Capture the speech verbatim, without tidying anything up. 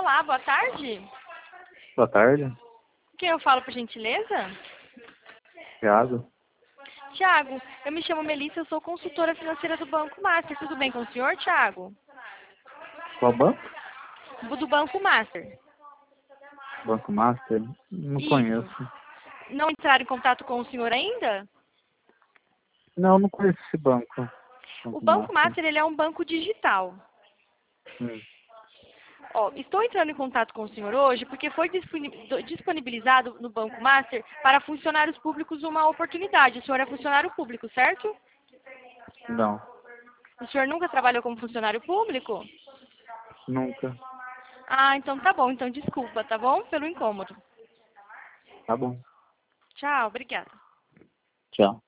Olá, boa tarde. Boa tarde, Quem eu falo, por gentileza? Thiago. Tiago, eu me chamo Melissa, eu sou consultora financeira do Banco Master. Tudo bem com o senhor, Tiago? Qual banco? Do Banco Master. Banco Master? Não Isso. conheço. Não entraram em contato com o senhor ainda? Não, não conheço esse banco. O Banco Banco Master. Master, ele é um banco digital. Hum. Ó, estou entrando em contato com o senhor hoje porque foi disponi- disponibilizado no Banco Master para funcionários públicos uma oportunidade. O senhor é funcionário público, certo? Não, O senhor nunca trabalhou como funcionário público? nunca. Ah, então tá bom. Então desculpa, tá bom? Pelo incômodo. Tá bom. Tchau, obrigada. Tchau.